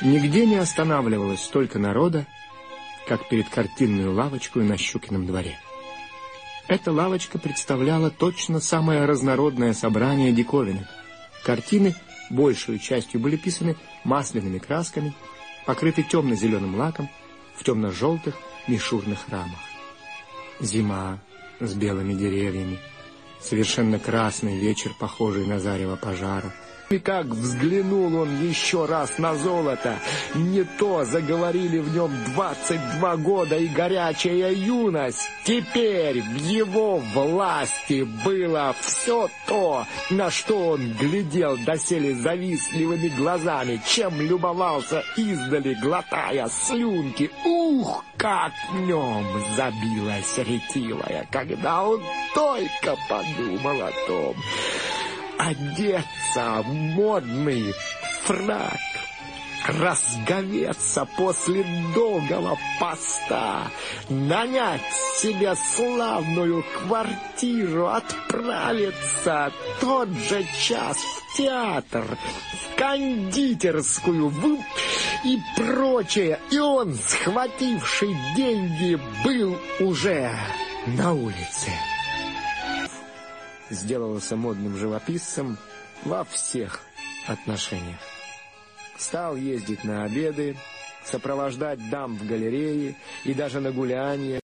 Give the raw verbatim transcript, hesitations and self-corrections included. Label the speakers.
Speaker 1: Нигде не останавливалось столько народа, как перед картинную лавочкой на Щукином дворе. Эта лавочка представляла точно самое разнородное собрание диковинок. Картины большую частью были писаны масляными красками, покрыты темно-зеленым лаком в темно-желтых мишурных рамах. Зима с белыми деревьями, совершенно красный вечер, похожий на зарево пожара. И как взглянул он еще раз на золото, не то заговорили в нем двадцать два года и горячая юность. Теперь в его власти было все то, на что он глядел доселе завистливыми глазами, чем любовался издали, глотая слюнки. Ух, как в нем забилась ретивая, когда он только подумал о том, одеться в модный фрак, разговеться после долгого поста, нанять себе славную квартиру, отправиться тот же час в театр, в кондитерскую, в... и прочее. И он, схвативший деньги, был уже на улице. Сделался модным живописцем во всех отношениях. Стал ездить на обеды, сопровождать дам в галерее и даже на гулянье.